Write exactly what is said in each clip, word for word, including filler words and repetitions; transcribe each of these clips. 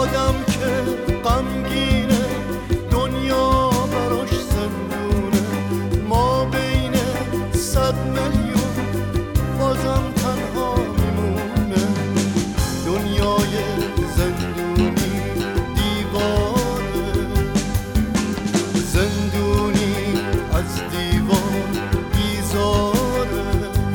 آدم که غمگینه دنیا براش زندونه، ما بین صد میلیون بازم تنها میمونه. دنیای زندونی دیواره، زندونی از دیوار بیزاره.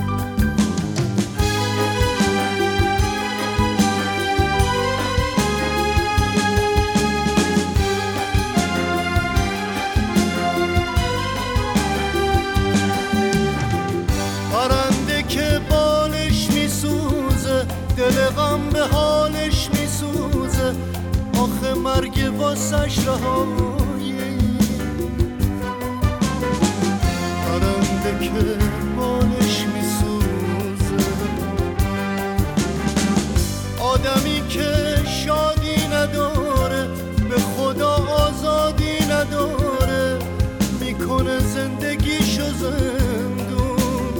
پرنده که بالش میسوزه دل غم به حالش میسوزه، آخه مرگ واسش رهایی. پرنده که بالش میسوزه، آدمی که شادی نداره به خدا آزادی نداره، میکنه زندگیشو زندون.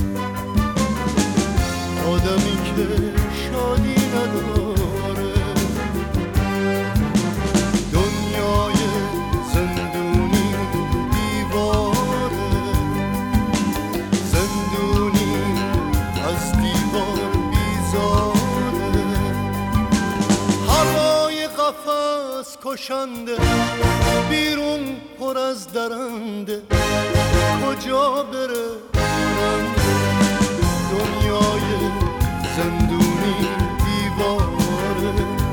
آدمی که شادی نداره، دنیای زندونی دیواره، زندونی از دیوار بیزاره. هوای قفس کشنده، بیرون پر از درنده، کجا بره پرنده؟ دنیای زندونی دیواره،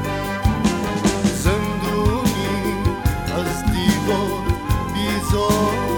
زندونی از دیوار بیزاره.